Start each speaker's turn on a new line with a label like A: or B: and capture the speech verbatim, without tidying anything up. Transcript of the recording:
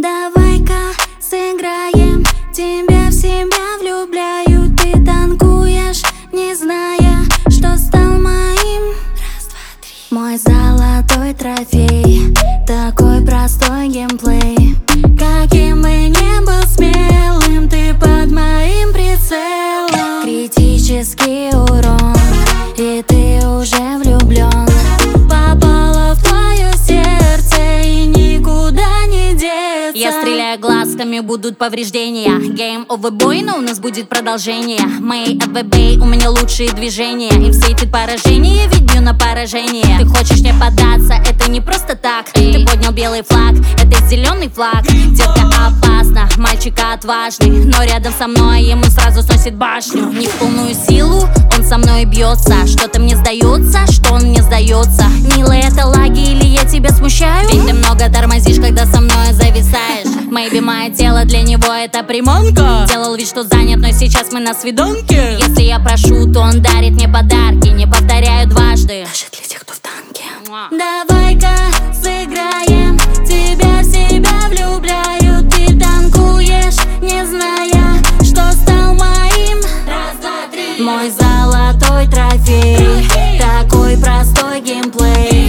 A: Давай-ка сыграем, тебя в себя влюбляю. Ты танкуешь, не зная, что стал моим. Раз, два, три. Мой золотой трофей, такой простой геймплей. Каким бы ни был смелым, ты под моим прицелом. Критический урон, и ты уже влюблен. Попала в твое сердце и никуда не деться.
B: Я стреляю глазками, будут повреждения. Game over boy, но у нас будет продолжение. Мэй эф ви би, у меня лучшие движения. И все эти поражения, ведь бью на поражение. Ты хочешь мне поддаться, это не просто так. Ты поднял белый флаг, это зеленый флаг. Детка опасна, мальчика отважный, но рядом со мной ему сразу сносит башню. Не в полную силу, он со мной бьется. Что-то мне сдается, что он мне сдается. Милая, это лаги или я тебя смущаю? Ведь ты много тормозишь, когда со мной зависаешь. Maybe мое тело для него это приманка. Делал вид, что занят, но сейчас мы на свиданке. Если я прошу, то он дарит мне подарки. Не повторяю дважды, даже для тех, кто в танке.
A: Давай-ка сыграем, тебя в себя влюбляю. Ты танкуешь, не зная, что стал моим. Раз, два, три. Мой золотой трофей, такой простой геймплей.